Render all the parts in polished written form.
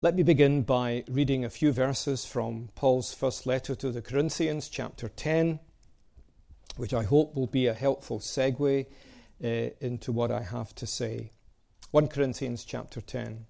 Let me begin by reading a few verses from Paul's first letter to the Corinthians, chapter 10, which I hope will be a helpful segue into what I have to say. 1 Corinthians chapter 10.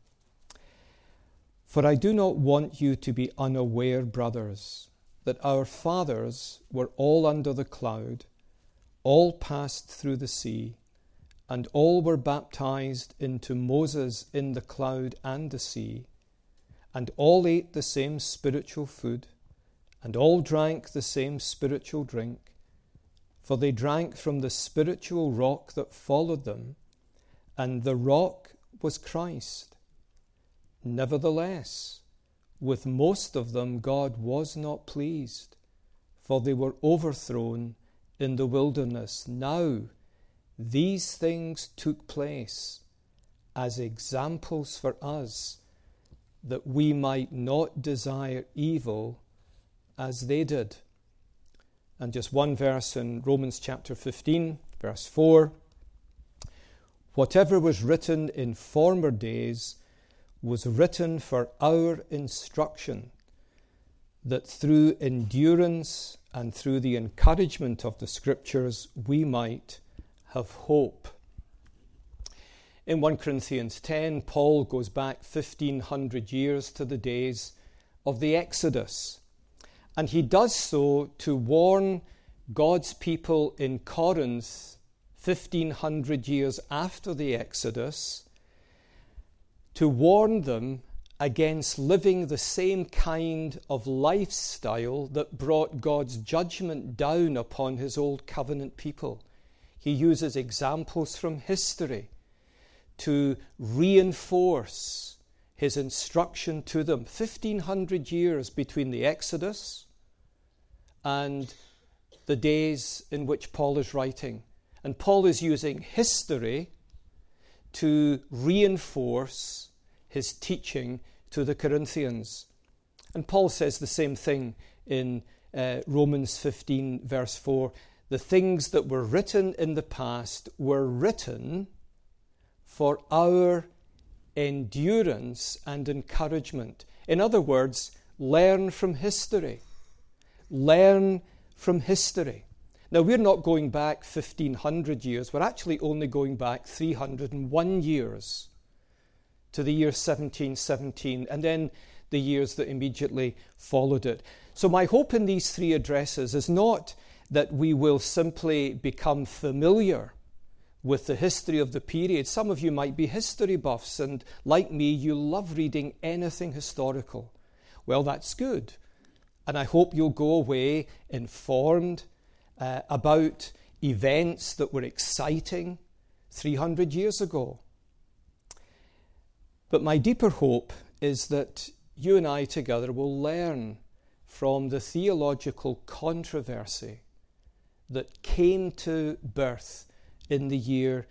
For I do not want you to be unaware, brothers, that our fathers were all under the cloud, all passed through the sea, and all were baptized into Moses in the cloud and the sea, and all ate the same spiritual food, and all drank the same spiritual drink, for they drank from the spiritual rock that followed them, and the rock was Christ. Nevertheless, with most of them God was not pleased, for they were overthrown in the wilderness. Now, these things took place as examples for us, that we might not desire evil as they did. And just one verse in Romans chapter 15, verse 4. Whatever was written in former days was written for our instruction, that through endurance and through the encouragement of the Scriptures we might have hope. In 1 Corinthians 10, Paul goes back 1,500 years to the days of the Exodus. And he does so to warn God's people in Corinth 1,500 years after the Exodus, to warn them against living the same kind of lifestyle that brought God's judgment down upon his old covenant people. He uses examples from history to reinforce his instruction to them. 1,500 years between the Exodus and the days in which Paul is writing. And Paul is using history to reinforce his teaching to the Corinthians. And Paul says the same thing in Romans 15, verse 4. The things that were written in the past were written for our endurance and encouragement. In other words, learn from history. Learn from history. Now, we're not going back 1,500 years. We're actually only going back 301 years to the year 1717, and then the years that immediately followed it. So my hope in these three addresses is not that we will simply become familiar with the history of the period. Some of you might be history buffs, and like me, you love reading anything historical. Well, that's good. And I hope you'll go away informed about events that were exciting 300 years ago. But my deeper hope is that you and I together will learn from the theological controversy that came to birth in the year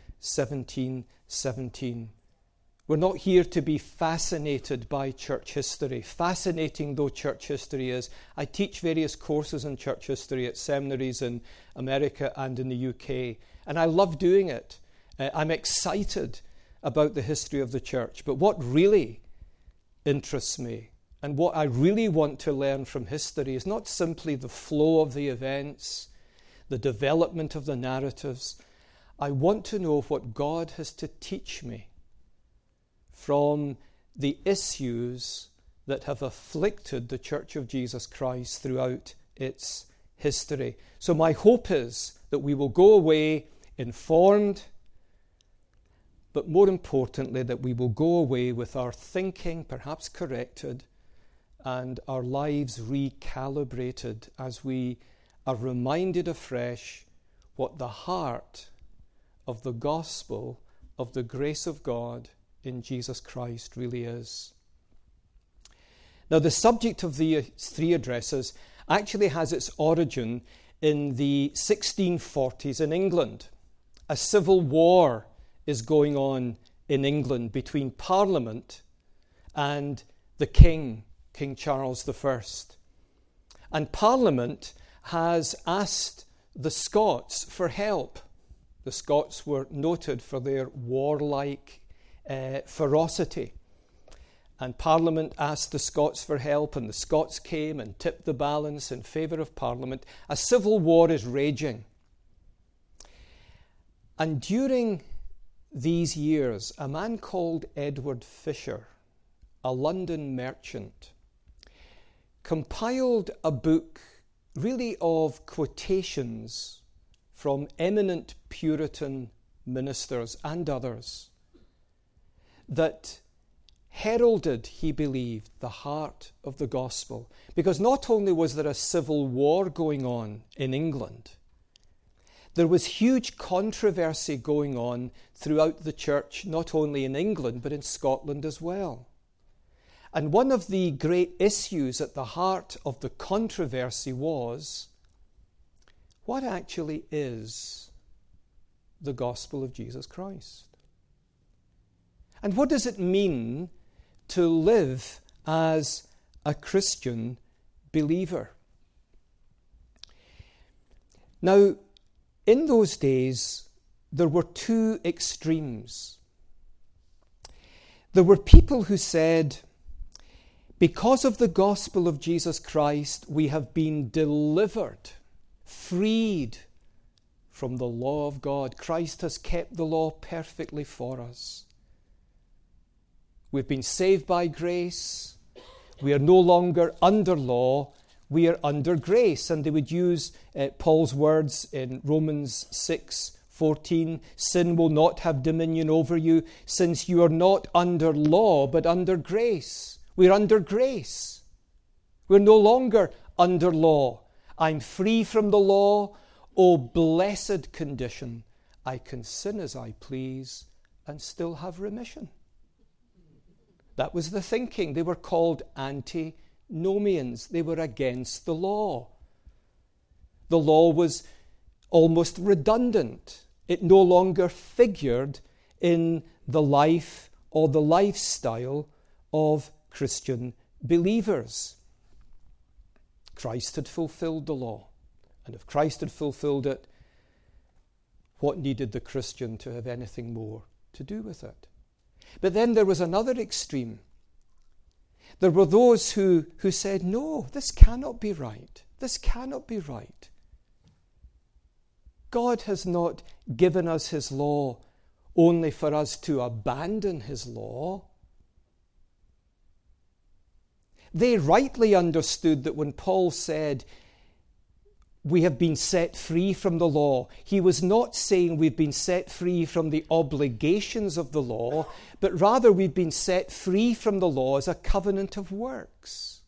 1717. We're not here to be fascinated by church history. Fascinating though church history is, I teach various courses in church history at seminaries in America and in the UK, and I love doing it. I'm excited about the history of the church. But what really interests me and what I really want to learn from history is not simply the flow of the events, the development of the narratives. I want to know what God has to teach me from the issues that have afflicted the Church of Jesus Christ throughout its history. So my hope is that we will go away informed, but more importantly, that we will go away with our thinking perhaps corrected and our lives recalibrated as we are reminded afresh what the heart of the gospel of the grace of God in Jesus Christ really is. Now, the subject of the three addresses actually has its origin in the 1640s in England. A civil war is going on in England between Parliament and the King, King Charles I. And Parliament has asked the Scots for help. The Scots were noted for their warlike ferocity. and Parliament asked the Scots for help, and the Scots came and tipped the balance in favour of Parliament. A civil war is raging. And during these years, a man called Edward Fisher, a London merchant, compiled a book really of quotations from eminent Puritan ministers and others that heralded, he believed, the heart of the gospel. Because not only was there a civil war going on in England, there was huge controversy going on throughout the church, not only in England, but in Scotland as well. And one of the great issues at the heart of the controversy was, what actually is the gospel of Jesus Christ? And what does it mean to live as a Christian believer? Now, in those days, there were two extremes. There were people who said, because of the gospel of Jesus Christ, we have been delivered, freed from the law of God. Christ has kept the law perfectly for us. We've been saved by grace. We are no longer under law. We are under grace. And they would use Paul's words in Romans 6:14. Sin will not have dominion over you, since you are not under law, but under grace. We're under grace. We're no longer under law. I'm free from the law. Oh, blessed condition. I can sin as I please and still have remission. That was the thinking. They were called antinomians. They were against the law. The law was almost redundant. It no longer figured in the life or the lifestyle of Christian believers. Christ had fulfilled the law. And if Christ had fulfilled it, what needed the Christian to have anything more to do with it? But then there was another extreme. There were those who said, no, this cannot be right. This cannot be right. God has not given us his law only for us to abandon his law. They rightly understood that when Paul said, we have been set free from the law, he was not saying we've been set free from the obligations of the law, but rather we've been set free from the law as a covenant of works.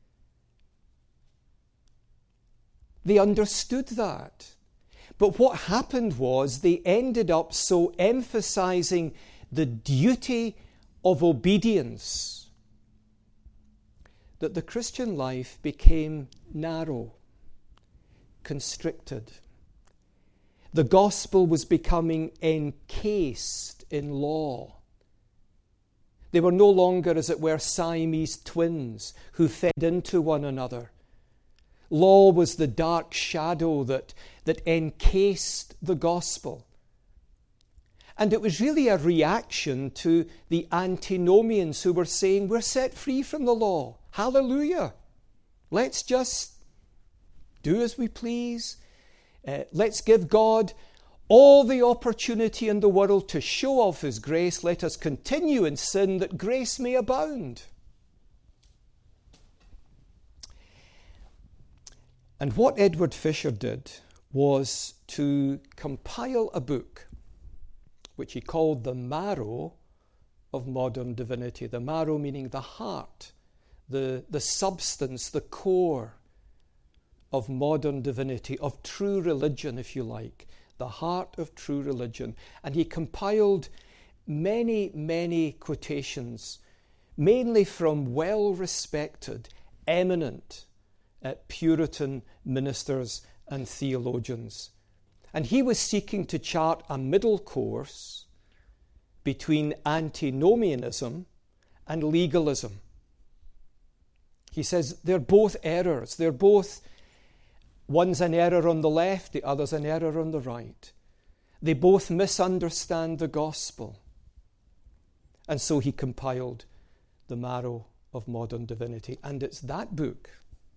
They understood that. But what happened was they ended up so emphasizing the duty of obedience that the Christian life became narrow, constricted. The gospel was becoming encased in law. They were no longer, as it were, Siamese twins who fed into one another. Law was the dark shadow that encased the gospel. And it was really a reaction to the antinomians who were saying, we're set free from the law. Hallelujah. Let's just do as we please. Let's give God all the opportunity in the world to show off his grace. Let us continue in sin that grace may abound. And what Edward Fisher did was to compile a book which he called The Marrow of Modern Divinity. The marrow meaning the heart, the substance, the core of modern divinity, of true religion, if you like, the heart of true religion. And he compiled many, many quotations, mainly from well-respected, eminent Puritan ministers and theologians. And he was seeking to chart a middle course between antinomianism and legalism. He says they're both errors. They're both, one's an error on the left, the other's an error on the right. They both misunderstand the gospel. And so he compiled The Marrow of Modern Divinity. And it's that book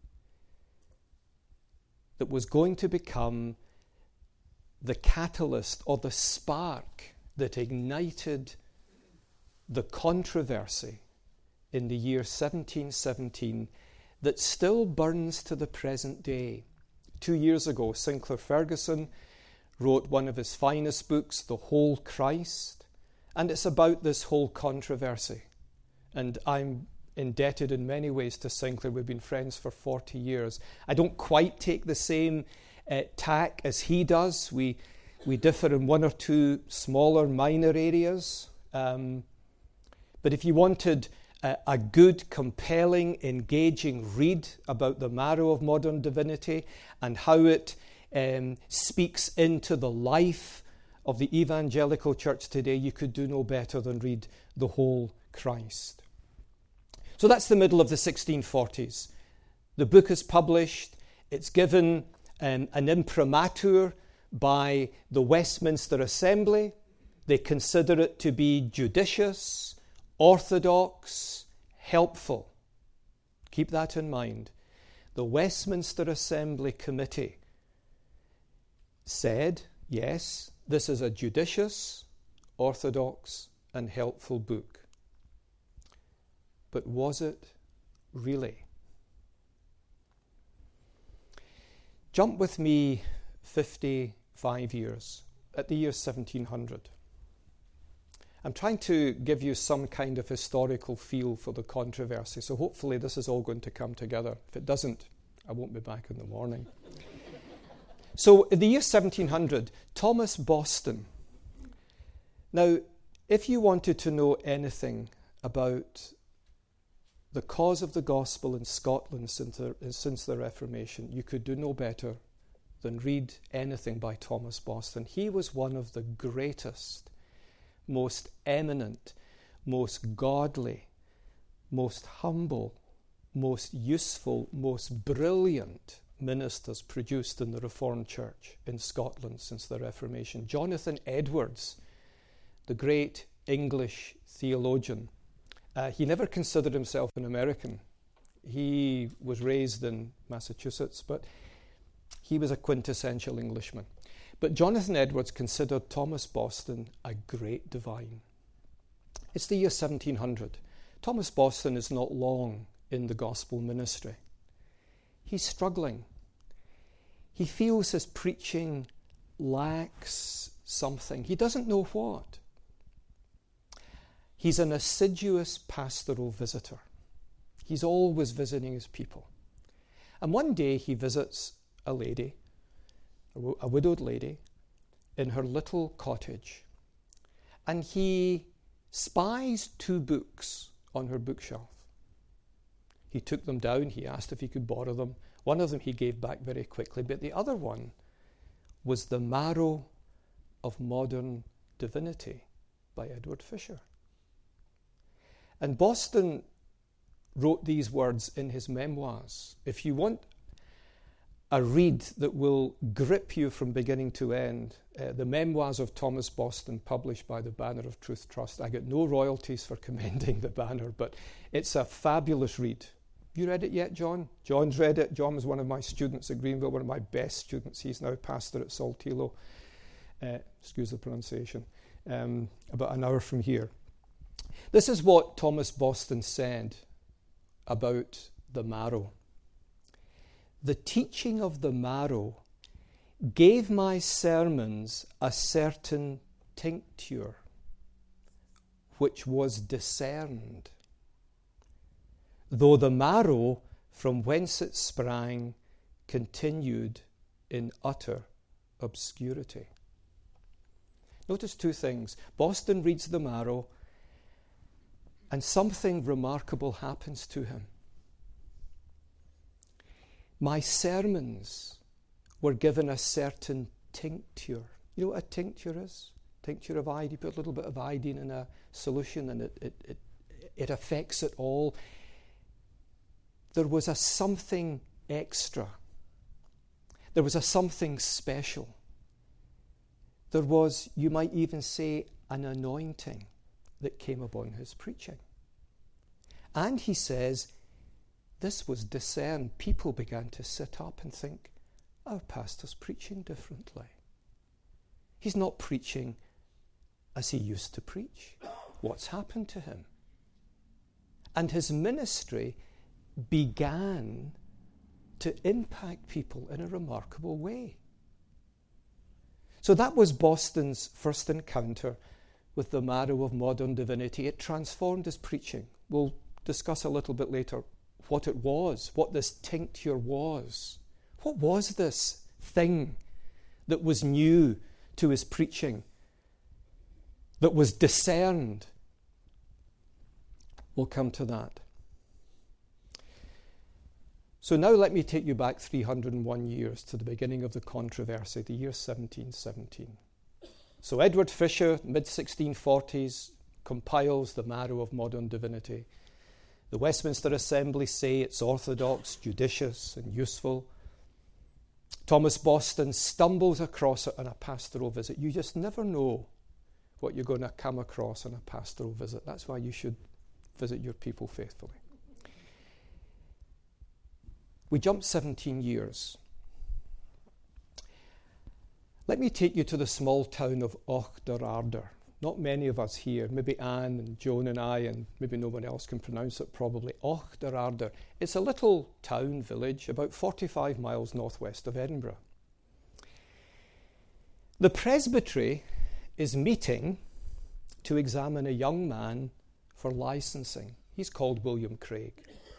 that was going to become the catalyst or the spark that ignited the controversy in the year 1717 that still burns to the present day. 2 years ago, Sinclair Ferguson wrote one of his finest books, The Whole Christ, and it's about this whole controversy. And I'm indebted in many ways to Sinclair. We've been friends for 40 years. I don't quite take the same tack as he does. We differ in one or two smaller, minor areas. But if you wanted a good, compelling, engaging read about the marrow of modern divinity and how it speaks into the life of the evangelical church today, you could do no better than read The Whole Christ. So that's the middle of the 1640s. The book is published. It's given an imprimatur by the Westminster Assembly. They consider it to be judicious, orthodox, helpful. Keep that in mind. The Westminster Assembly Committee said, yes, this is a judicious, orthodox, and helpful book. But was it really? Jump with me 55 years, at the year 1700. I'm trying to give you some kind of historical feel for the controversy, so hopefully this is all going to come together. If it doesn't, I won't be back in the morning. So in the year 1700, Thomas Boston. Now, if you wanted to know anything about the cause of the gospel in Scotland since the Reformation, you could do no better than read anything by Thomas Boston. He was one of the greatest, most eminent, most godly, most humble, most useful, most brilliant ministers produced in the Reformed Church in Scotland since the Reformation. Jonathan Edwards, the great English theologian, he never considered himself an American. He was raised in Massachusetts, but he was a quintessential Englishman. But Jonathan Edwards considered Thomas Boston a great divine. It's the year 1700. Thomas Boston is not long in the gospel ministry. He's struggling. He feels his preaching lacks something. He doesn't know what. He's an assiduous pastoral visitor. He's always visiting his people. And one day he visits a lady, a widowed lady, in her little cottage. And he spies 2 books on her bookshelf. He took them down. He asked if he could borrow them. One of them he gave back very quickly, but the other one was The Marrow of Modern Divinity by Edward Fisher. And Boston wrote these words in his memoirs. If you want a read that will grip you from beginning to end, the memoirs of Thomas Boston, published by the Banner of Truth Trust. I get no royalties for commending the Banner, but it's a fabulous read. You read it yet, John? John's read it. John was one of my students at Greenville, one of my best students. He's now pastor at Saltillo. Excuse the pronunciation. About an hour from here. This is what Thomas Boston said about the marrow. The teaching of the marrow gave my sermons a certain tincture, which was discerned, though the marrow from whence it sprang continued in utter obscurity. Notice 2 things. Boston reads the marrow, and something remarkable happens to him. My sermons were given a certain tincture. You know what a tincture is? Tincture of iodine. You put a little bit of iodine in a solution and it affects it all. There was a something extra. There was a something special. There was, you might even say, an anointing that came upon his preaching. And he says, this was discerned. People began to sit up and think, our pastor's preaching differently. He's not preaching as he used to preach. What's happened to him? And his ministry began to impact people in a remarkable way. So that was Boston's first encounter with the marrow of modern divinity. It transformed his preaching. We'll discuss a little bit later what it was, what this tincture was. What was this thing that was new to his preaching, that was discerned? We'll come to that. So now let me take you back 301 years to the beginning of the controversy, the year 1717. So Edward Fisher, mid-1640s, compiles the marrow of modern divinity. The Westminster Assembly say it's orthodox, judicious, and useful. Thomas Boston stumbles across it on a pastoral visit. You just never know what you're going to come across on a pastoral visit. That's why you should visit your people faithfully. We jump 17 years. Let me take you to the small town of Auchterarder. Not many of us here, maybe Anne and Joan and I, and maybe no one else can pronounce it probably. Auchterarder. It's a little town, village, about 45 miles northwest of Edinburgh. The presbytery is meeting to examine a young man for licensing. He's called William Craig.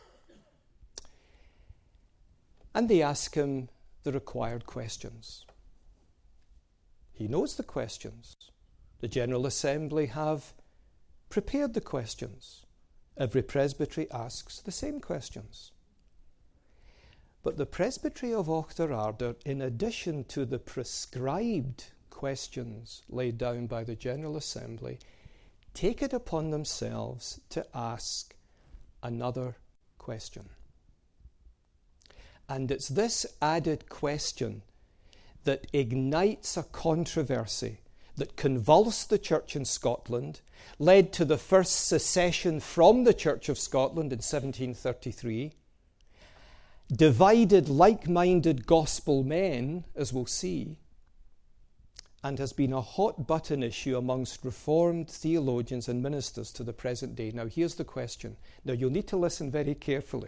And they ask him the required questions. He knows the questions. The General Assembly have prepared the questions. Every presbytery asks the same questions. But the presbytery of Auchterarder, in addition to the prescribed questions laid down by the General Assembly, take it upon themselves to ask another question. And it's this added question that ignites a controversy that convulsed the church in Scotland, led to the first secession from the Church of Scotland in 1733, divided like-minded gospel men, as we'll see, and has been a hot-button issue amongst Reformed theologians and ministers to the present day. Now, here's the question. Now, you'll need to listen very carefully.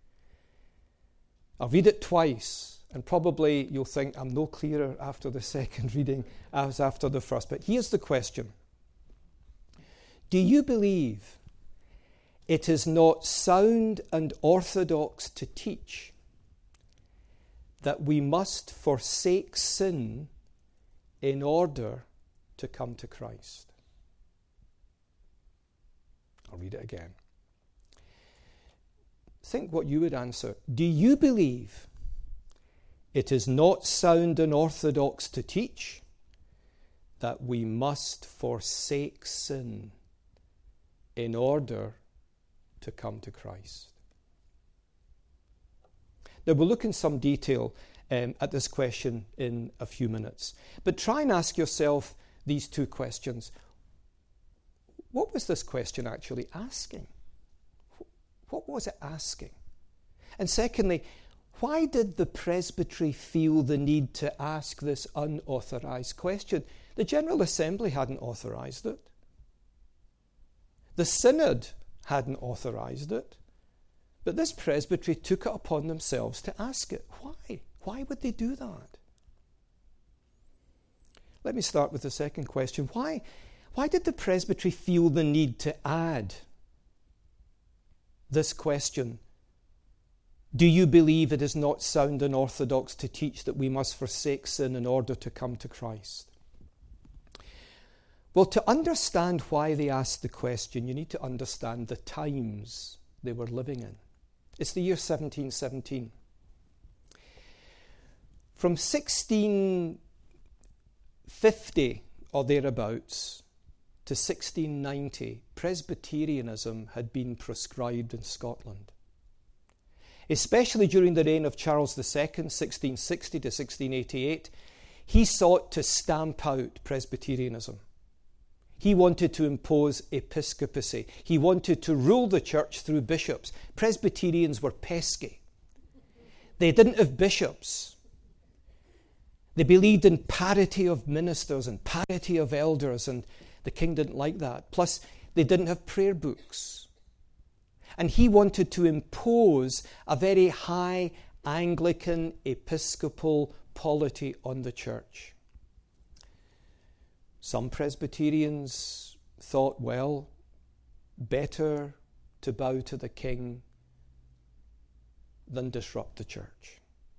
I'll read it twice, and probably you'll think I'm no clearer after the second reading as after the first. But here's the question. Do you believe it is not sound and orthodox to teach that we must forsake sin in order to come to Christ? I'll read it again. Think what you would answer. Do you believe it is not sound and orthodox to teach that we must forsake sin in order to come to Christ? Now, we'll look in some detail at this question in a few minutes. But try and ask yourself these two questions. What was this question actually asking? What was it asking? And secondly, why did the presbytery feel the need to ask this unauthorized question? The General Assembly hadn't authorized it. The Synod hadn't authorized it. But this presbytery took it upon themselves to ask it. Why? Why would they do that? Let me start with the second question. Why did the presbytery feel the need to add this question? Do you believe it is not sound and orthodox to teach that we must forsake sin in order to come to Christ? Well, to understand why they asked the question, you need to understand the times they were living in. It's the year 1717. From 1650 or thereabouts to 1690, Presbyterianism had been proscribed in Scotland. Especially during the reign of Charles II, 1660 to 1688, he sought to stamp out Presbyterianism. He wanted to impose episcopacy. He wanted to rule the church through bishops. Presbyterians were pesky. They didn't have bishops. They believed in parity of ministers and parity of elders, and the king didn't like that. Plus, they didn't have prayer books. And he wanted to impose a very high Anglican episcopal polity on the church. Some Presbyterians thought, well, better to bow to the king than disrupt the church.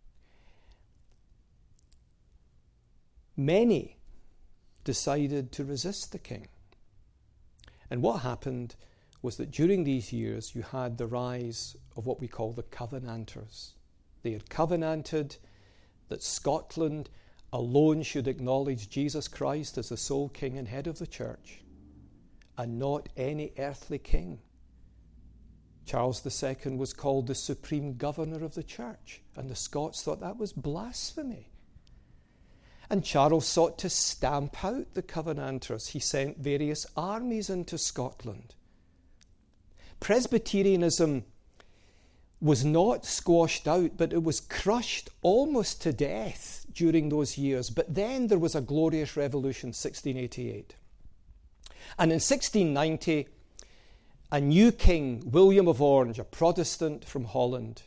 Many decided to resist the king. And what happened was that during these years you had the rise of what we call the Covenanters. They had covenanted that Scotland alone should acknowledge Jesus Christ as the sole king and head of the church, and not any earthly king. Charles II was called the supreme governor of the church, and the Scots thought that was blasphemy. And Charles sought to stamp out the Covenanters. He sent various armies into Scotland. Presbyterianism was not squashed out, but it was crushed almost to death during those years. But then there was a glorious revolution, 1688. And in 1690, a new king, William of Orange, a Protestant from Holland,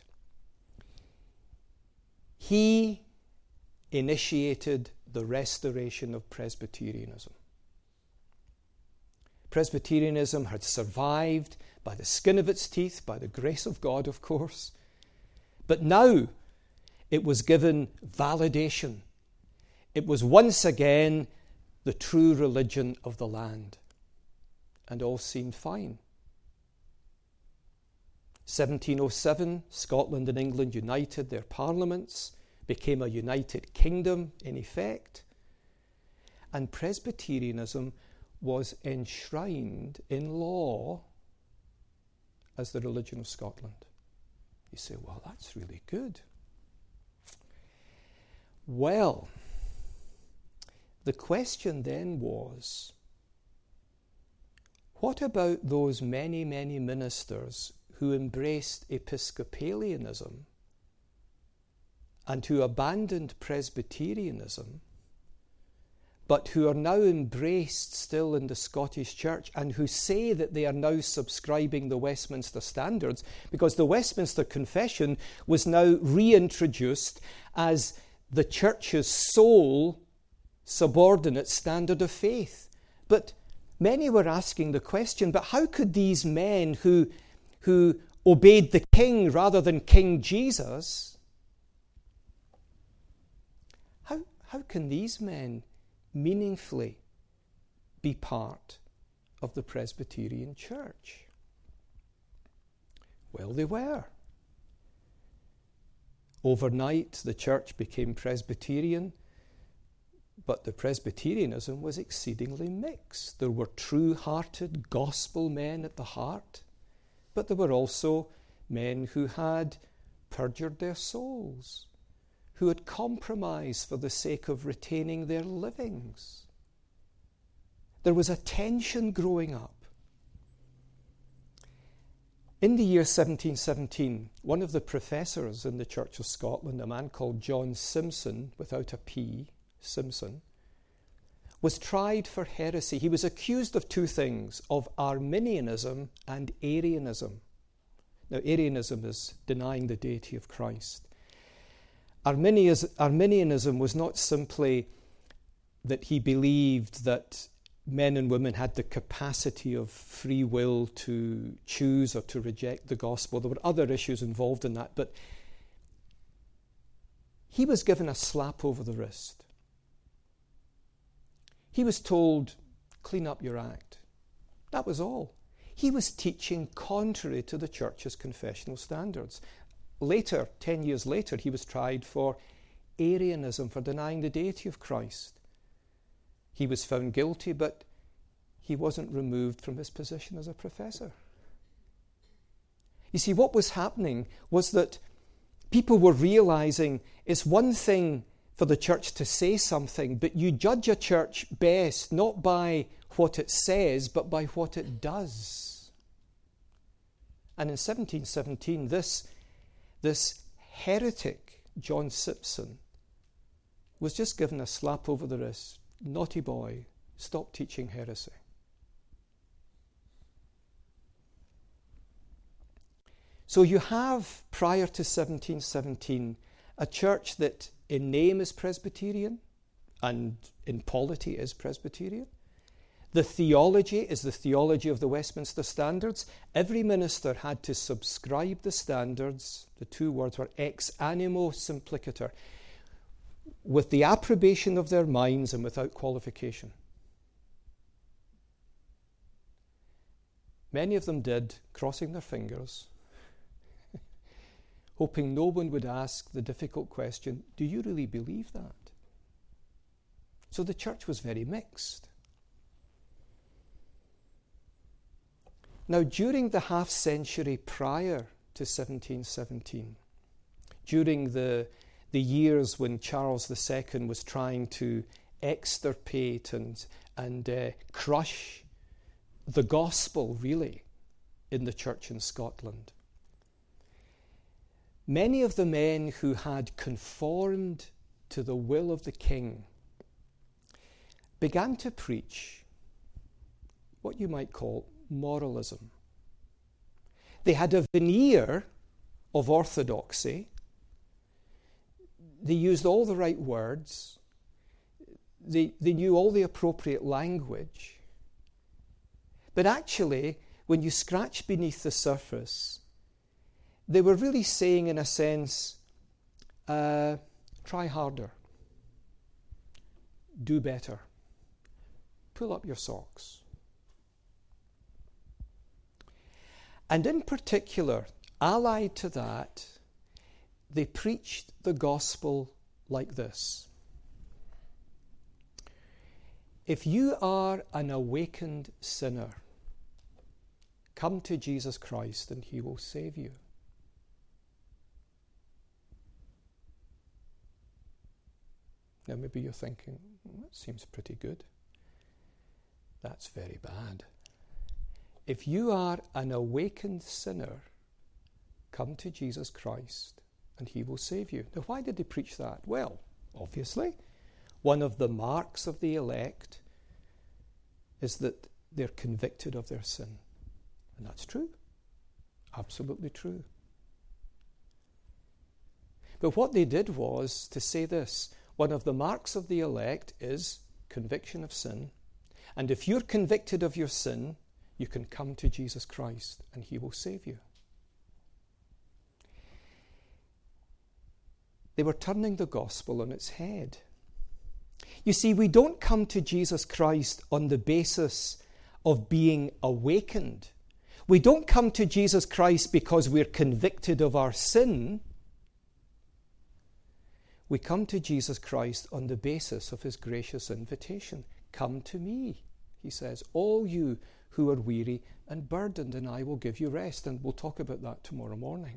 he initiated the restoration of Presbyterianism. Presbyterianism had survived by the skin of its teeth, by the grace of God, of course. But now it was given validation. It was once again the true religion of the land. And all seemed fine. 1707, Scotland and England united their parliaments, became a united kingdom in effect, and Presbyterianism was enshrined in law as the religion of Scotland. You say, well, that's really good. Well, the question then was, what about those many, many ministers who embraced Episcopalianism and who abandoned Presbyterianism, but who are now embraced still in the Scottish Church and who say that they are now subscribing the Westminster Standards, because the Westminster Confession was now reintroduced as the Church's sole subordinate standard of faith. But many were asking the question, but how could these men who obeyed the king rather than King Jesus, how can these men meaningfully be part of the Presbyterian Church? Well, they were. Overnight, the church became Presbyterian, but the Presbyterianism was exceedingly mixed. There were true-hearted gospel men at the heart, but there were also men who had perjured their souls, who had compromised for the sake of retaining their livings. There was a tension growing up. In the year 1717, one of the professors in the Church of Scotland, a man called John Simpson, without a P, Simpson, was tried for heresy. He was accused of two things, of Arminianism and Arianism. Now, Arianism is denying the deity of Christ. Arminianism was not simply that he believed that men and women had the capacity of free will to choose or to reject the gospel. There were other issues involved in that, but he was given a slap over the wrist. He was told, clean up your act. That was all. He was teaching contrary to the church's confessional standards. Later, 10 years later, he was tried for Arianism, for denying the deity of Christ. He was found guilty, but he wasn't removed from his position as a professor. You see, what was happening was that people were realizing it's one thing for the church to say something, but you judge a church best not by what it says, but by what it does. And in 1717, this heretic, John Simpson, was just given a slap over the wrist. Naughty boy, stop teaching heresy. So you have, prior to 1717, a church that in name is Presbyterian and in polity is Presbyterian. The theology is the theology of the Westminster Standards. Every minister had to subscribe the standards. The two words were ex animo simplicator, with the approbation of their minds and without qualification. Many of them did, crossing their fingers, hoping no one would ask the difficult question, do you really believe that? So the church was very mixed. Now, during the half century prior to 1717, during the years when Charles II was trying to extirpate and crush the gospel, really, in the church in Scotland, many of the men who had conformed to the will of the king began to preach what you might call moralism. They had a veneer of orthodoxy. They used all the right words. They knew all the appropriate language. But actually, when you scratch beneath the surface, they were really saying, in a sense, try harder, do better, pull up your socks. And in particular, allied to that, they preached the gospel like this. If you are an awakened sinner, come to Jesus Christ and he will save you. Now maybe you're thinking, that seems pretty good. That's very bad. If you are an awakened sinner, come to Jesus Christ and he will save you. Now, why did they preach that? Well, obviously, one of the marks of the elect is that they're convicted of their sin. And that's true. Absolutely true. But what they did was to say this: one of the marks of the elect is conviction of sin. And if you're convicted of your sin, you can come to Jesus Christ and he will save you. They were turning the gospel on its head. You see, we don't come to Jesus Christ on the basis of being awakened. We don't come to Jesus Christ because we're convicted of our sin. We come to Jesus Christ on the basis of his gracious invitation. Come to me, he says, all you who are weary and burdened, and I will give you rest. And we'll talk about that tomorrow morning.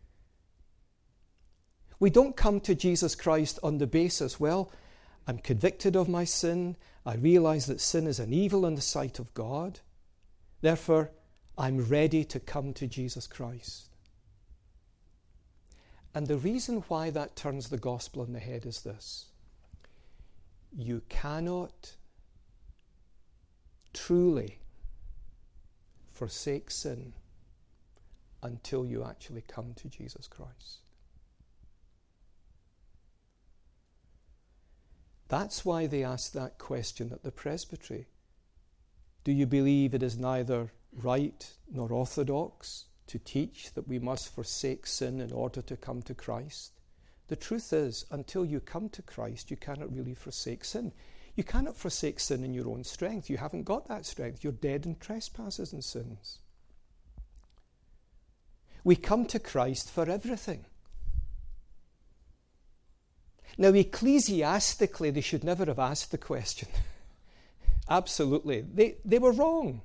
We don't come to Jesus Christ on the basis, well, I'm convicted of my sin. I realize that sin is an evil in the sight of God. Therefore, I'm ready to come to Jesus Christ. And the reason why that turns the gospel on the head is this: you cannot truly forsake sin until you actually come to Jesus Christ. That's why they asked that question at the presbytery. Do you believe it is neither right nor orthodox to teach that we must forsake sin in order to come to Christ? The truth is, until you come to Christ, you cannot really forsake sin. You cannot forsake sin in your own strength. You haven't got that strength. You're dead in trespasses and sins. We come to Christ for everything. Now, ecclesiastically, they should never have asked the question. Absolutely. They were wrong.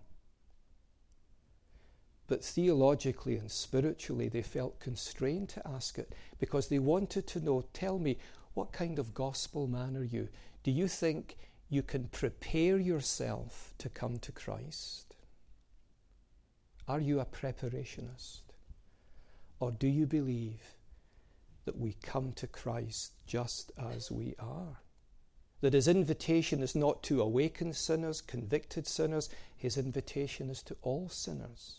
But theologically and spiritually, they felt constrained to ask it because they wanted to know, tell me, what kind of gospel man are you? Do you think you can prepare yourself to come to Christ? Are you a preparationist? Or do you believe that we come to Christ just as we are? That his invitation is not to awakened sinners, convicted sinners. His invitation is to all sinners.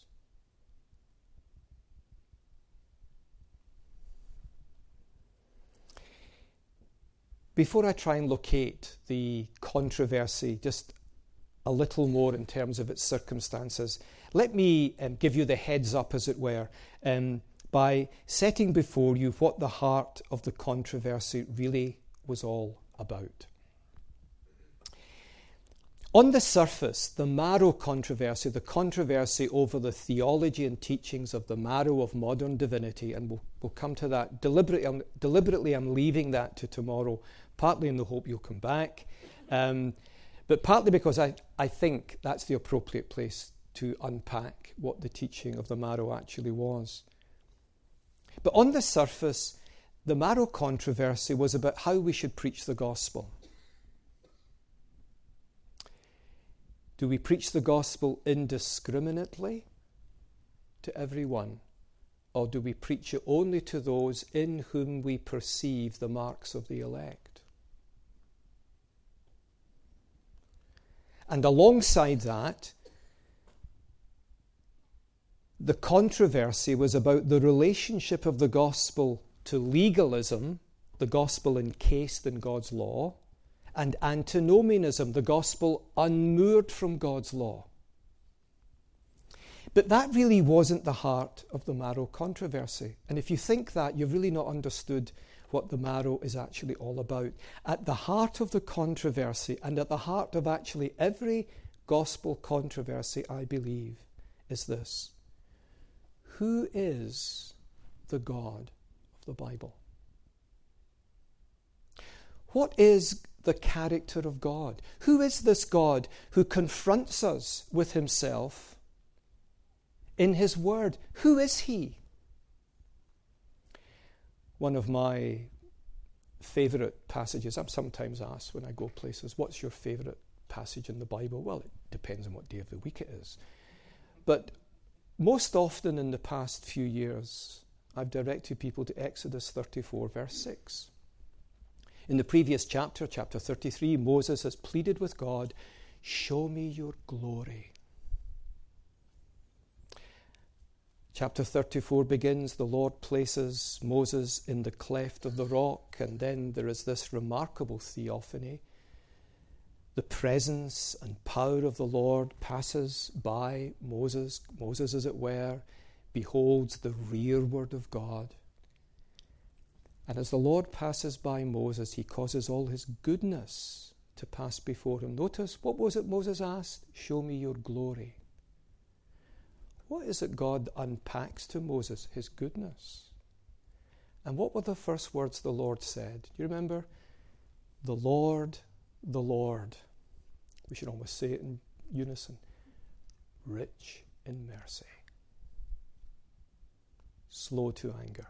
Before I try and locate the controversy just a little more in terms of its circumstances, let me give you the heads up, as it were, by setting before you what the heart of the controversy really was all about. On the surface, the marrow controversy, the controversy over the theology and teachings of the marrow of modern divinity, and we'll come to that. Deliberately, I'm leaving that to tomorrow, partly in the hope you'll come back, but partly because I think that's the appropriate place to unpack what the teaching of the marrow actually was. But on the surface, the marrow controversy was about how we should preach the gospel. Do we preach the gospel indiscriminately to everyone? Or do we preach it only to those in whom we perceive the marks of the elect? And alongside that, the controversy was about the relationship of the gospel to legalism, the gospel encased in God's law, and antinomianism, the gospel unmoored from God's law. But that really wasn't the heart of the marrow controversy. And if you think that, you've really not understood what the marrow is actually all about. At the heart of the controversy, and at the heart of actually every gospel controversy, I believe, is this: who is the God of the Bible? What is the character of God? Who is this God who confronts us with himself in his word? Who is he? One of my favourite passages, I'm sometimes asked when I go places, what's your favourite passage in the Bible? Well, it depends on what day of the week it is. But most often in the past few years, I've directed people to Exodus 34, verse 6. In the previous chapter, chapter 33, Moses has pleaded with God, show me your glory. Chapter 34 begins, the Lord places Moses in the cleft of the rock, and then there is this remarkable theophany. The presence and power of the Lord passes by Moses. Moses, as it were, beholds the rearward of God. And as the Lord passes by Moses, he causes all his goodness to pass before him. Notice, what was it Moses asked? Show me your glory. What is it God unpacks to Moses? His goodness. And what were the first words the Lord said? Do you remember? The Lord, the Lord. We should almost say it in unison. Rich in mercy. Slow to anger.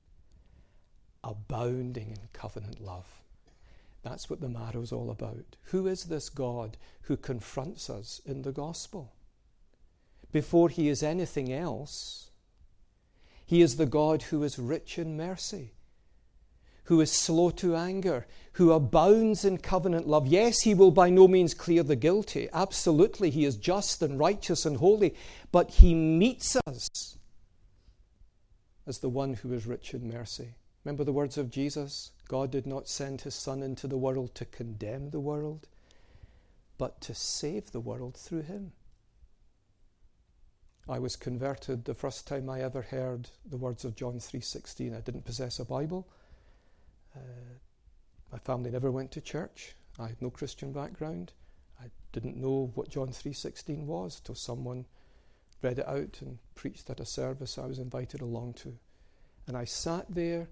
Abounding in covenant love. That's what the marrow is all about. Who is this God who confronts us in the gospel? Before he is anything else, he is the God who is rich in mercy, who is slow to anger, who abounds in covenant love. Yes, he will by no means clear the guilty. Absolutely, he is just and righteous and holy, but he meets us as the one who is rich in mercy. Remember the words of Jesus? God did not send his Son into the world to condemn the world, but to save the world through him. I was converted the first time I ever heard the words of John 3:16. I didn't possess a Bible. My family never went to church. I had no Christian background. I didn't know what John 3:16 was till someone read it out and preached at a service I was invited along to. And I sat there.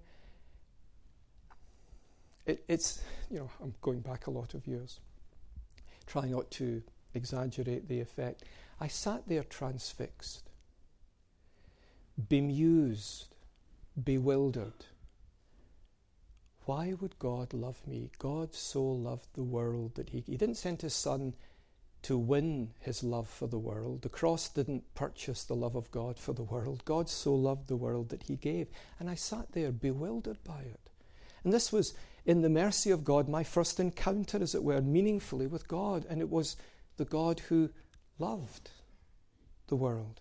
It's, I'm going back a lot of years. Try not to exaggerate the effect. I sat there transfixed, bemused, bewildered. why would God love me? God so loved the world that he didn't send his son to win his love for the world. The cross didn't purchase the love of God for the world. God so loved the world that he gave. And I sat there bewildered by it. And this was, in the mercy of God, my first encounter, as it were, meaningfully with God. And it was the God who loved the world.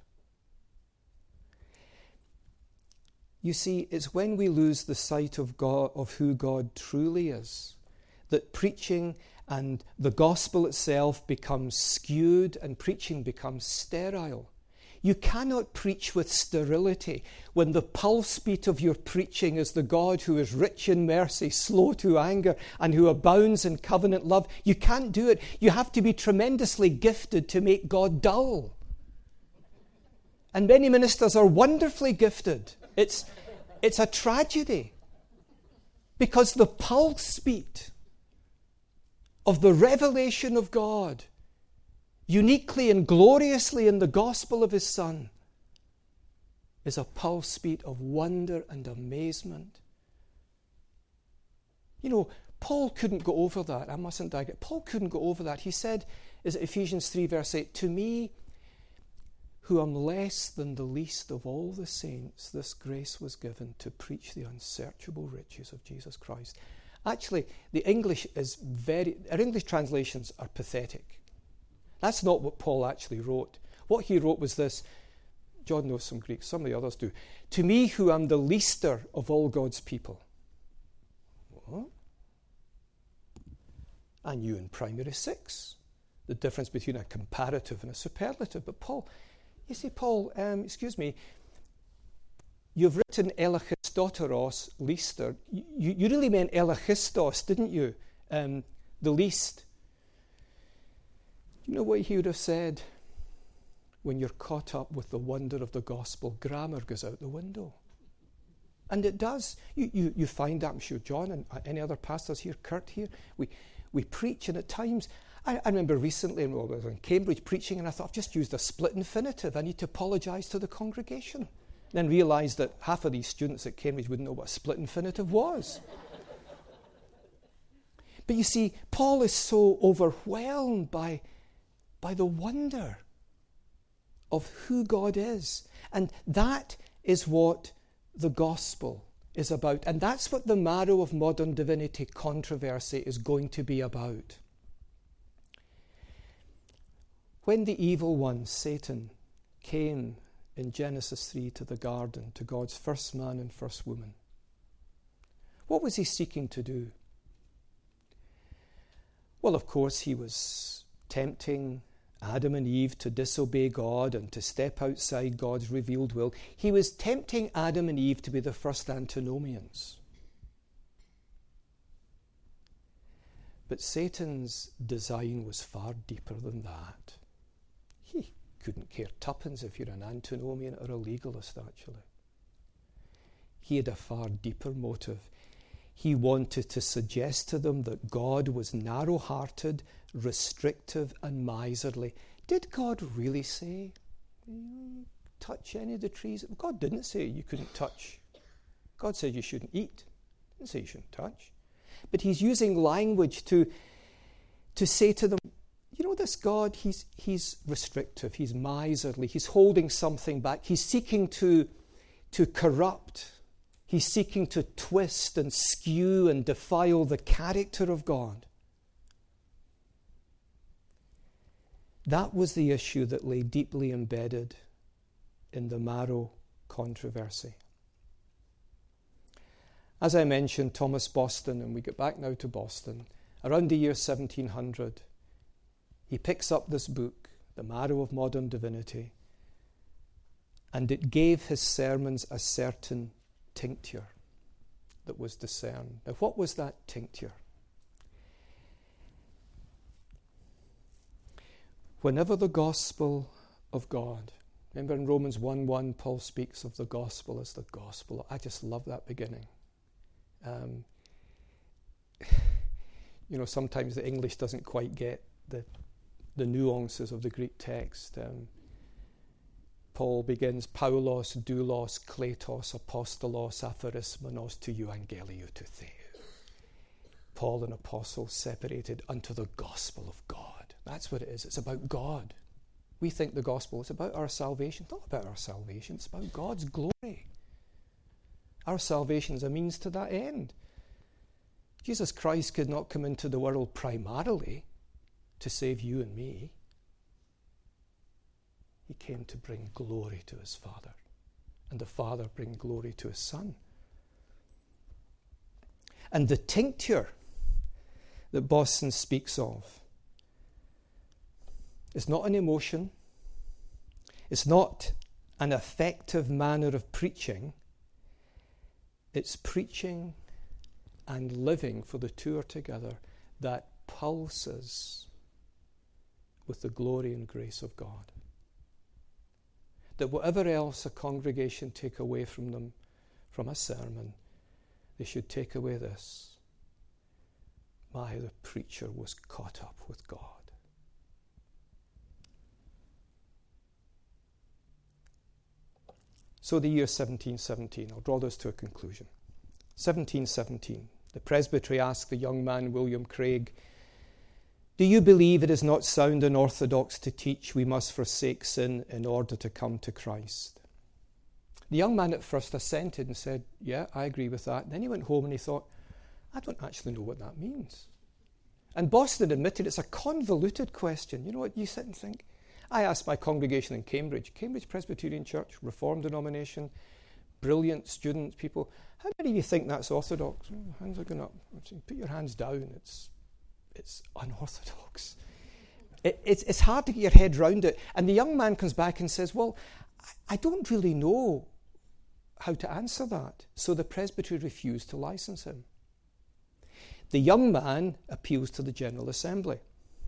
You see, it's when we lose the sight of God, of who God truly is, that preaching and the gospel itself becomes skewed and preaching becomes sterile. You cannot preach with sterility when the pulse beat of your preaching is the God who is rich in mercy, slow to anger, and who abounds in covenant love. You can't do it. You have to be tremendously gifted to make God dull. And many ministers are wonderfully gifted. It's a tragedy because the pulse beat of the revelation of God, uniquely and gloriously in the gospel of his Son, is a pulse beat of wonder and amazement. You know, Paul couldn't go over that. I mustn't digress. Paul couldn't go over that. He said, is it Ephesians 3 verse 8, to me, who am less than the least of all the saints, this grace was given to preach the unsearchable riches of Jesus Christ. Actually, the English is our English translations are pathetic. That's not what Paul actually wrote. What he wrote was this. John knows some Greek, some of the others do. To me, who am the leaster of all God's people. What? I knew in primary 6 the difference between a comparative and a superlative. But Paul, excuse me, you've written elachistos, leaster. You really meant elachistos, didn't you? The least. You know what he would have said? When you're caught up with the wonder of the gospel, grammar goes out the window. And it does. You find that, I'm sure John and any other pastors here, Kurt here, we preach, and at times, I remember recently I was in Cambridge preaching, and I thought, I've just used a split infinitive. I need to apologise to the congregation. Then realised that half of these students at Cambridge wouldn't know what a split infinitive was. But you see, Paul is so overwhelmed by the wonder of who God is. And that is what the gospel is about. And that's what the marrow of modern divinity controversy is going to be about. When the evil one, Satan, came in Genesis 3 to the garden, to God's first man and first woman, what was he seeking to do? Well, of course, he was tempting Adam and Eve to disobey God and to step outside God's revealed will. He was tempting Adam and Eve to be the first antinomians. But Satan's design was far deeper than that. He couldn't care tuppence if you're an antinomian or a legalist, actually. He had a far deeper motive. He wanted to suggest to them that God was narrow-hearted, restrictive, and miserly. Did God really say, touch any of the trees? God didn't say you couldn't touch. God said you shouldn't eat. He didn't say you shouldn't touch. But he's using language to say to them, you know, this God, he's restrictive, he's miserly, he's holding something back, he's seeking to corrupt, he's seeking to twist and skew and defile the character of God. That was the issue that lay deeply embedded in the marrow controversy. As I mentioned, Thomas Boston, and we get back now to Boston, around the year 1700, he picks up this book, The Marrow of Modern Divinity, and it gave his sermons a certain tincture that was discerned. Now, what was that tincture? Whenever the gospel of God, remember in Romans 1:1, Paul speaks of the gospel as the gospel. I just love that beginning. You know, sometimes the English doesn't quite get the nuances of the Greek text. Paul begins, Paulos, doulos, kletos, apostolos, aphorismenos, to euangelio, to theou. Paul, an apostle, separated unto the gospel of God. That's what it is. It's about God. We think the gospel is about our salvation. It's not about our salvation. It's about God's glory. Our salvation is a means to that end. Jesus Christ could not come into the world primarily to save you and me. He came to bring glory to his Father, and the Father bring glory to his Son. And the tincture that Boston speaks of is not an emotion. It's not an effective manner of preaching. It's preaching and living, for the two are together, that pulses with the glory and grace of God. That whatever else a congregation take away from them, from a sermon, they should take away this. The preacher was caught up with God. So the year 1717, I'll draw this to a conclusion. 1717, the presbytery asked the young man, William Craig, "Do you believe it is not sound and orthodox to teach we must forsake sin in order to come to Christ?" The young man at first assented and said, "Yeah, I agree with that." Then he went home and he thought, "I don't actually know what that means." And Boston admitted it's a convoluted question. You know what? You sit and think. I asked my congregation in Cambridge Presbyterian Church, Reformed denomination, brilliant students, people, how many of you think that's orthodox? Hands are going up. Put your hands down. It's unorthodox. It's hard to get your head round it. And the young man comes back and says, "Well, I don't really know how to answer that." So the presbytery refused to license him. The young man appeals to the General Assembly.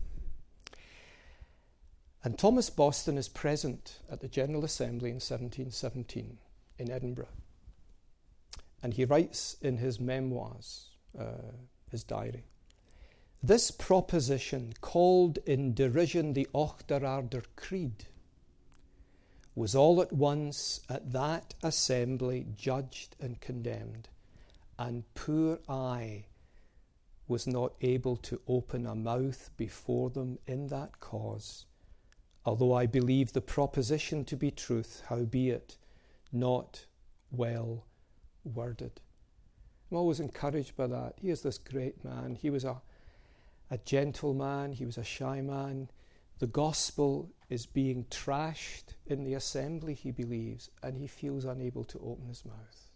And Thomas Boston is present at the General Assembly in 1717 in Edinburgh. And he writes in his memoirs, his diary, "This proposition, called in derision the Auchterarder Creed, was all at once at that assembly judged and condemned, and poor I was not able to open a mouth before them in that cause, although I believe the proposition to be truth, howbeit not well worded." I'm always encouraged by that. He is this great man. He was a gentle man. He was a shy man. The gospel is being trashed in the assembly, he believes, and he feels unable to open his mouth.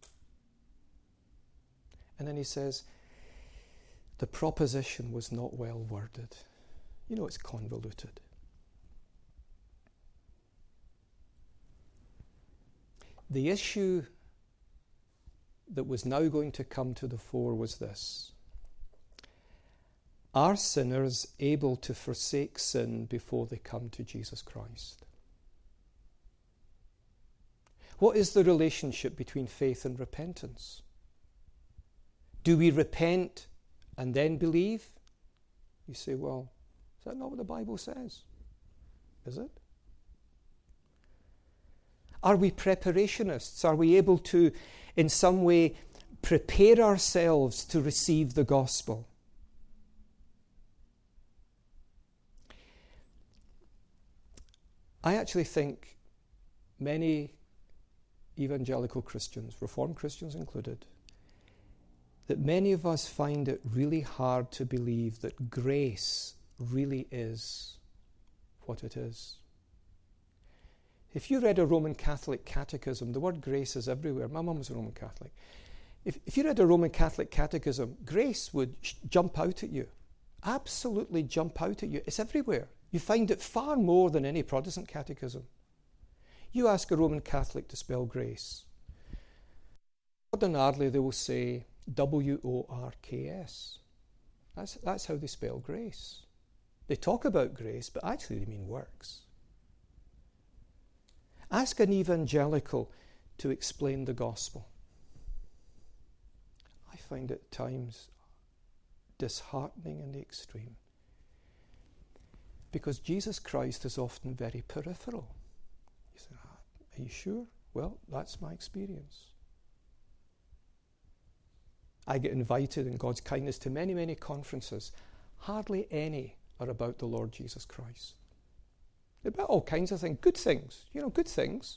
And then he says, the proposition was not well worded. You know, it's convoluted. The issue that was now going to come to the fore was this: are sinners able to forsake sin before they come to Jesus Christ? What is the relationship between faith and repentance? Do we repent and then believe? You say, well, is that not what the Bible says? Is it? Are we preparationists? Are we able to, in some way, prepare ourselves to receive the gospel? I actually think many evangelical Christians, Reformed Christians included, that many of us find it really hard to believe that grace really is what it is. If you read a Roman Catholic catechism, the word grace is everywhere. My mum was a Roman Catholic. If you read a Roman Catholic catechism, grace would jump out at you. Absolutely jump out at you. It's everywhere. You find it far more than any Protestant catechism. You ask a Roman Catholic to spell grace. Ordinarily, they will say W-O-R-K-S. That's how they spell grace. They talk about grace, but actually they mean works. Ask an evangelical to explain the gospel. I find it at times disheartening in the extreme, because Jesus Christ is often very peripheral. You say, are you sure? Well, that's my experience. I get invited in God's kindness to many, many conferences. Hardly any are about the Lord Jesus Christ. They're about all kinds of things. Good things. Good things.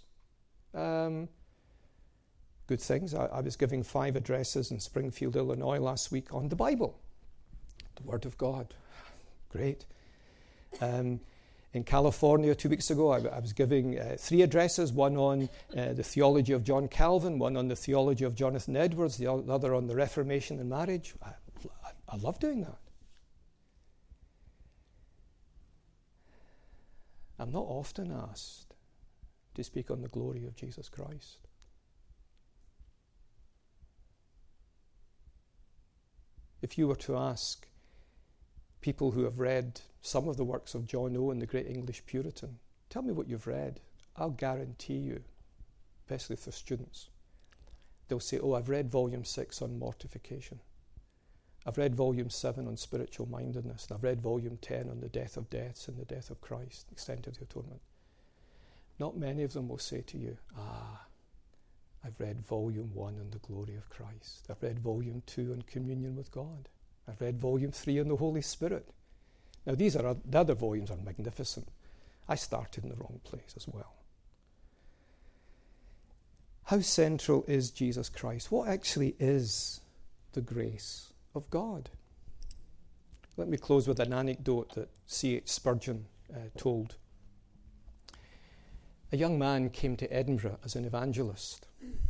Good things. I was giving 5 addresses in Springfield, Illinois last week on the Bible. The Word of God. Great. In California 2 weeks ago, I was giving 3 addresses, one on the theology of John Calvin, one on the theology of Jonathan Edwards, the other on the Reformation and marriage. I love doing that. I'm not often asked to speak on the glory of Jesus Christ. If you were to ask people who have read some of the works of John Owen, the great English Puritan, tell me what you've read. I'll guarantee you, especially for students, they'll say, I've read volume 6 on mortification. I've read volume 7 on spiritual mindedness. And I've read volume 10 on the death of deaths and the death of Christ, extent of the atonement. Not many of them will say to you, I've read volume 1 on the glory of Christ. I've read volume 2 on communion with God. I've read volume 3 on the Holy Spirit. Now, the other volumes are magnificent. I started in the wrong place as well. How central is Jesus Christ? What actually is the grace of God? Let me close with an anecdote that C.H. Spurgeon told. A young man came to Edinburgh as an evangelist,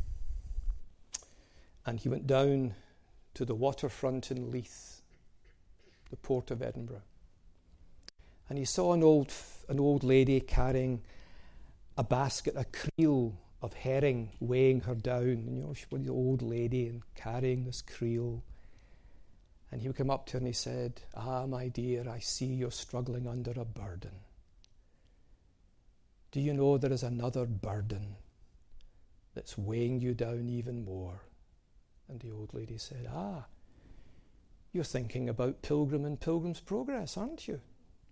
and he went down to the waterfront in Leith, the port of Edinburgh. And he saw an old lady carrying a basket, a creel of herring, weighing her down. She was an old lady and carrying this creel. And he would come up to her and he said, my dear, I see you're struggling under a burden. Do you know there is another burden that's weighing you down even more? And the old lady said, you're thinking about Pilgrim and Pilgrim's Progress, aren't you?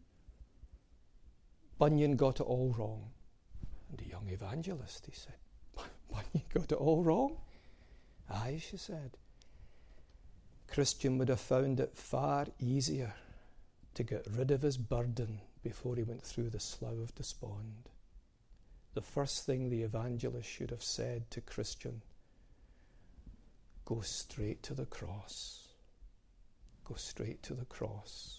Bunyan got it all wrong. And the young evangelist, he said, Bunyan got it all wrong? Aye, she said. Christian would have found it far easier to get rid of his burden before he went through the slough of despond. The first thing the evangelist should have said to Christian, go straight to the cross. Go straight to the cross.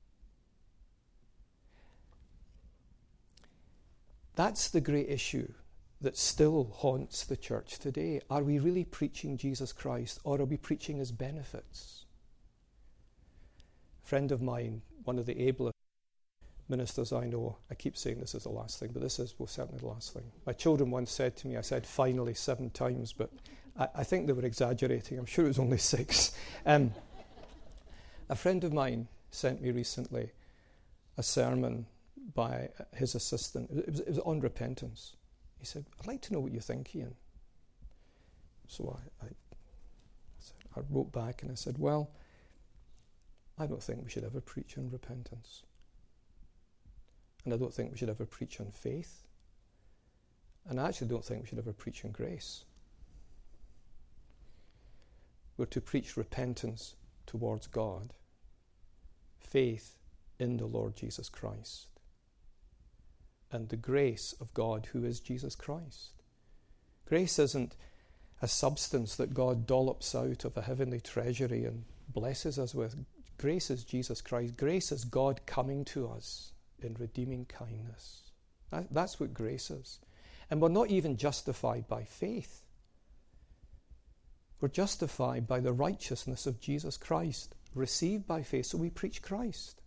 That's the great issue that still haunts the church today. Are we really preaching Jesus Christ, or are we preaching his benefits? A friend of mine, one of the ablest ministers I know, I keep saying this is the last thing, but this is certainly the last thing. My children once said to me, I said finally 7 times, but I think they were exaggerating. I'm sure it was only 6. A friend of mine sent me recently a sermon by his assistant. It was on repentance. He said, I'd like to know what you think, Ian. So I wrote back and I said, well, I don't think we should ever preach on repentance. And I don't think we should ever preach on faith. And I actually don't think we should ever preach on grace. We're to preach repentance towards God, faith in the Lord Jesus Christ, and the grace of God who is Jesus Christ. Grace isn't a substance that God dollops out of a heavenly treasury and blesses us with. Grace is Jesus Christ. Grace is God coming to us in redeeming kindness. That's what grace is. And we're not even justified by faith. We're justified by the righteousness of Jesus Christ, received by faith. So we preach Christ.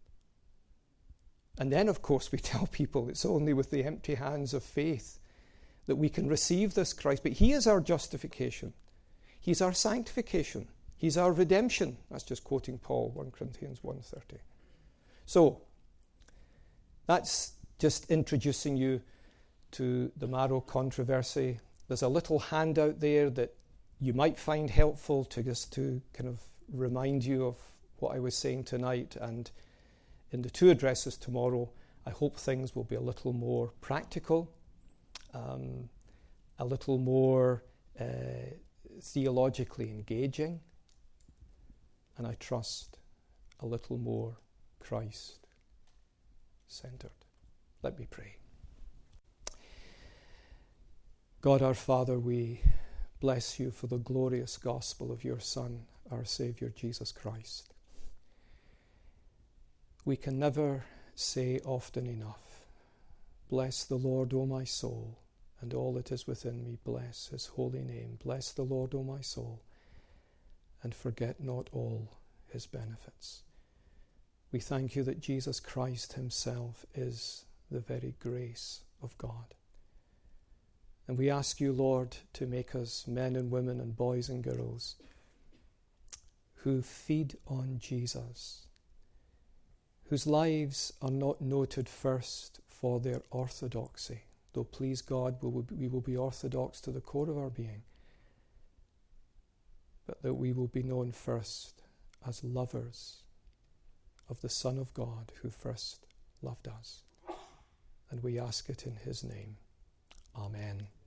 And then, of course, we tell people it's only with the empty hands of faith that we can receive this Christ. But he is our justification. He's our sanctification. He's our redemption. That's just quoting Paul, 1 Corinthians 1:30. So, that's just introducing you to the Marrow controversy. There's a little handout there that you might find helpful to kind of remind you of what I was saying tonight. And in the 2 addresses tomorrow, I hope things will be a little more practical, a little more theologically engaging, and I trust a little more Christ-centered. Let me pray. God our Father, we bless you for the glorious gospel of your Son, our Saviour Jesus Christ. We can never say often enough, bless the Lord, O my soul, and all that is within me, bless his holy name. Bless the Lord, O my soul, and forget not all his benefits. We thank you that Jesus Christ himself is the very grace of God. And we ask you, Lord, to make us men and women and boys and girls who feed on Jesus, whose lives are not noted first for their orthodoxy, though please God we will be orthodox to the core of our being, but that we will be known first as lovers of the Son of God who first loved us. And we ask it in his name. Amen.